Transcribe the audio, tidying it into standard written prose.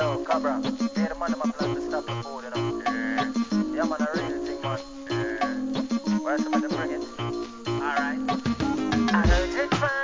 Yo, Cabra, yeah, the man them a plan to stop the food, you know. Yeah, man, a real thing, man. Where's somebody bring it? Alright. I heard it